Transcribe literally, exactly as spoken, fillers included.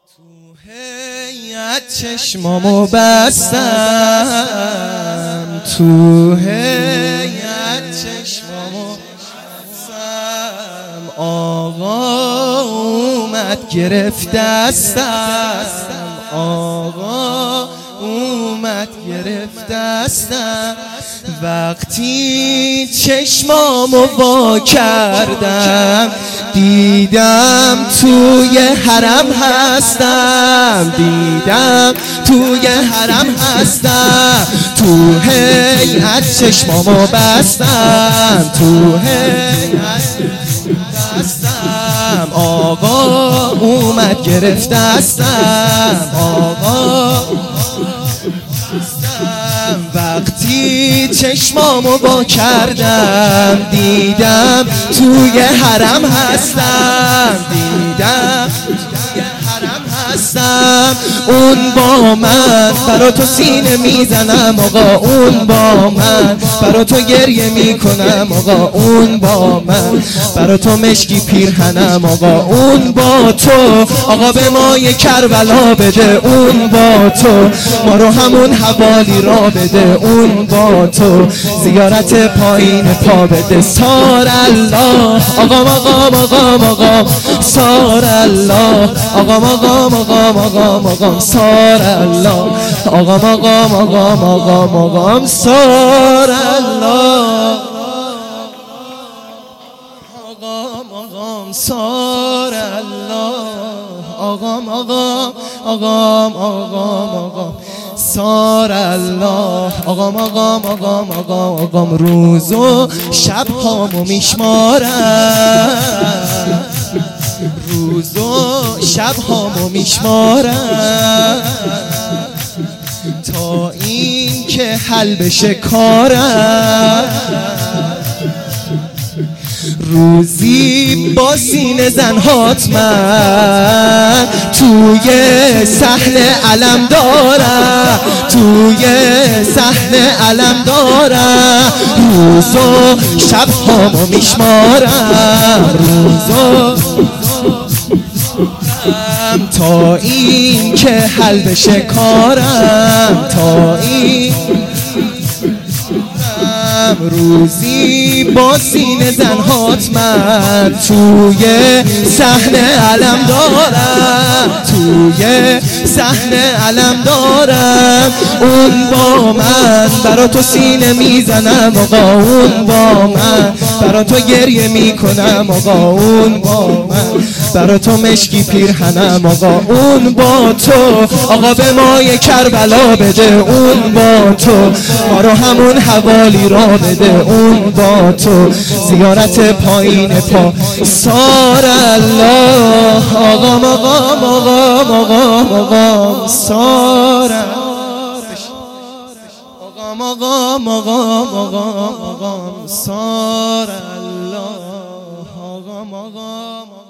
تو هیئت چشمامو بستم، تو هیئت چشمامو بستم، آقا اومد گرفت دستم، آقا اومد گرفت دستم. وقتی چشمامو وا کردم دیدم توی حرم هستم، دیدم توی حرم هستم. تو هیئت چشمامو بستم، تو هیئت بستم، آقا اومد گرفت دستم، آقا وقتی چشمامو با کردم دیدم توی حرم هستم، دیدم توی حرم هستم. اون با من برا تو سینه میزنم آقا، اون با من برا تو گریه میکنم آقا، اون با من برا تو مشکی پیرهنم آقا، اون با تو آقا به ما یه کربلا بده، اون با تو ما رو همون حوالی را بده، اون با تو زیارت پایین پا بده. سار الله آقا مقام آقا مقام سار الله آقا مقام آقا مقام آقا سار الله آقا مقام آقا مقام آقا سار الله آقا مقام سار الله آقا مقام آقا مقام آقا سار الله آقا مقام آقا مقام آقا. روز و شب هامو میشمارم، روز و شب هامو میشمارم تا این که حل بشه کارم. روزی با سینه زنهات من توی صحنه علم دارم، توی صحنه علم دارم. روز و شب هامو میشمارم، روز و تا این که حل بشه کارم، تا این روزی با سینه زنهات من توی صحنه علم دارم، توی صحنه علم دارم. اون با من برا تو سینه میزنم آقا، اون با من برا تو گریه میکنم آقا، اون با من برا تو مشکی پیرهنم آقا، اون با تو آقا به ما یه کربلا بده، اون با تو ما رو همون حوالی را بده، اون با تو زیارت پایین پا. سار الله آقا مقام آقا مقام آقا سار آقا مقام آقا مقام آقا سار الله آقا مقام